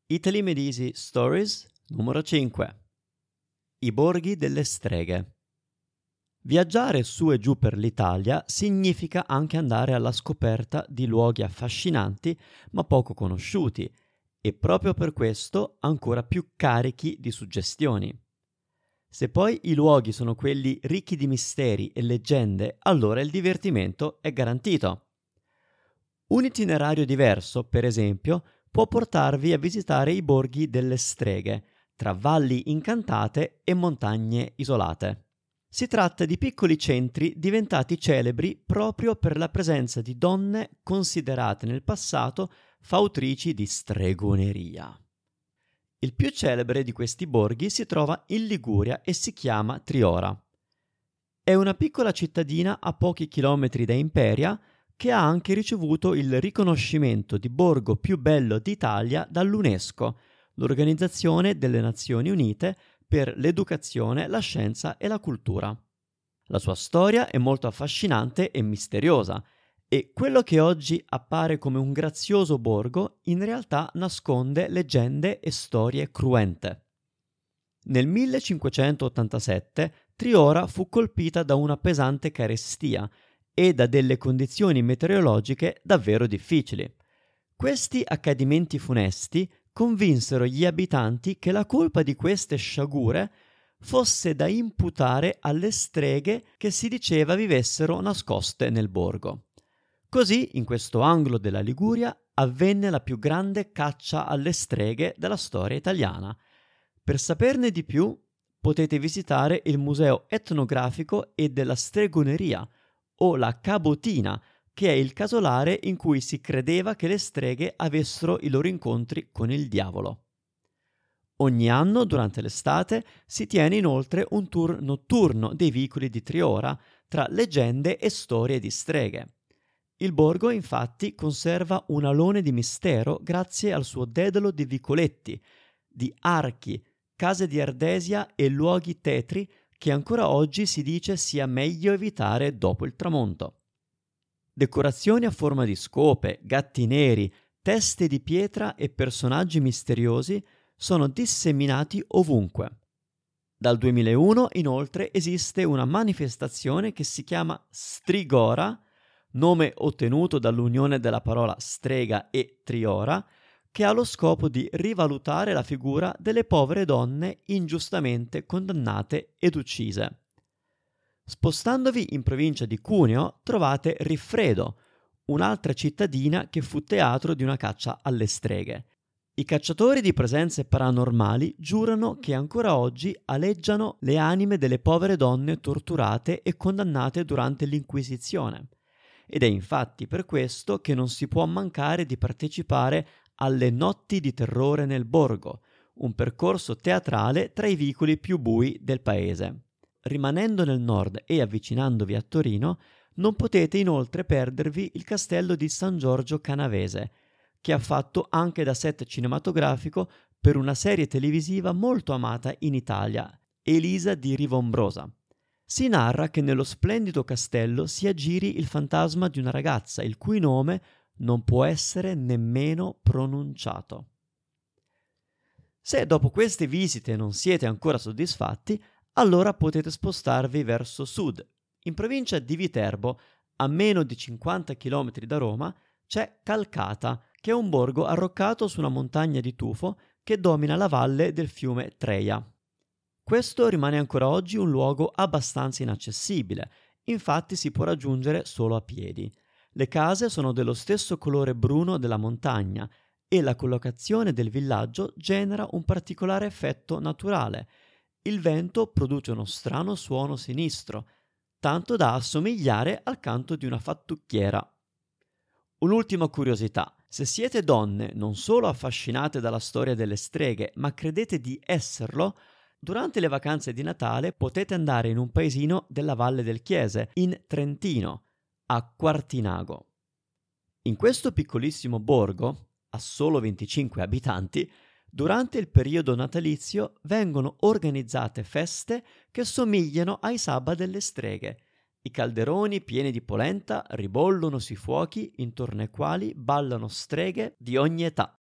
Italy Medisi Stories numero 5. I borghi delle streghe. Viaggiare su e giù per l'Italia significa anche andare alla scoperta di luoghi affascinanti ma poco conosciuti e proprio per questo ancora più carichi di suggestioni. Se poi i luoghi sono quelli ricchi di misteri e leggende, allora il divertimento è garantito. Un itinerario diverso, per esempio, può portarvi a visitare i borghi delle streghe, tra valli incantate e montagne isolate. Si tratta di piccoli centri diventati celebri proprio per la presenza di donne considerate nel passato fautrici di stregoneria. Il più celebre di questi borghi si trova in Liguria e si chiama Triora. È una piccola cittadina a pochi chilometri da Imperia che ha anche ricevuto il riconoscimento di borgo più bello d'Italia dall'UNESCO, l'Organizzazione delle Nazioni Unite per l'educazione, la scienza e la cultura. La sua storia è molto affascinante e misteriosa, e quello che oggi appare come un grazioso borgo in realtà nasconde leggende e storie cruente. Nel 1587 Triora fu colpita da una pesante carestia e da delle condizioni meteorologiche davvero difficili. Questi accadimenti funesti convinsero gli abitanti che la colpa di queste sciagure fosse da imputare alle streghe che si diceva vivessero nascoste nel borgo. Così, in questo angolo della Liguria, avvenne la più grande caccia alle streghe della storia italiana. Per saperne di più, potete visitare il Museo Etnografico e della Stregoneria, o la Cabotina, che è il casolare in cui si credeva che le streghe avessero i loro incontri con il diavolo. Ogni anno, durante l'estate, si tiene inoltre un tour notturno dei vicoli di Triora tra leggende e storie di streghe. Il borgo, infatti, conserva un alone di mistero grazie al suo dedalo di vicoletti, di archi, case di ardesia e luoghi tetri che ancora oggi si dice sia meglio evitare dopo il tramonto. Decorazioni a forma di scope, gatti neri, teste di pietra e personaggi misteriosi sono disseminati ovunque. Dal 2001, inoltre, esiste una manifestazione che si chiama Strigora, nome ottenuto dall'unione della parola strega e triora, che ha lo scopo di rivalutare la figura delle povere donne ingiustamente condannate ed uccise. Spostandovi in provincia di Cuneo trovate Riffredo, un'altra cittadina che fu teatro di una caccia alle streghe. I cacciatori di presenze paranormali giurano che ancora oggi aleggiano le anime delle povere donne torturate e condannate durante l'Inquisizione. Ed è infatti per questo che non si può mancare di partecipare alle Notti di Terrore nel Borgo, un percorso teatrale tra i vicoli più bui del paese. Rimanendo nel nord e avvicinandovi a Torino, non potete inoltre perdervi il castello di San Giorgio Canavese, che ha fatto anche da set cinematografico per una serie televisiva molto amata in Italia, Elisa di Rivombrosa. Si narra che nello splendido castello si aggiri il fantasma di una ragazza il cui nome non può essere nemmeno pronunciato. Se dopo queste visite non siete ancora soddisfatti, allora potete spostarvi verso sud. In provincia di Viterbo, a meno di 50 km da Roma, c'è Calcata, che è un borgo arroccato su una montagna di tufo che domina la valle del fiume Treia. Questo rimane ancora oggi un luogo abbastanza inaccessibile, infatti si può raggiungere solo a piedi. Le case sono dello stesso colore bruno della montagna e la collocazione del villaggio genera un particolare effetto naturale. Il vento produce uno strano suono sinistro, tanto da assomigliare al canto di una fattucchiera. Un'ultima curiosità: se siete donne non solo affascinate dalla storia delle streghe, ma credete di esserlo, durante le vacanze di Natale potete andare in un paesino della Valle del Chiese, in Trentino, a Quartinago. In questo piccolissimo borgo, a solo 25 abitanti, durante il periodo natalizio vengono organizzate feste che somigliano ai sabba delle streghe. I calderoni pieni di polenta ribollono sui fuochi intorno ai quali ballano streghe di ogni età.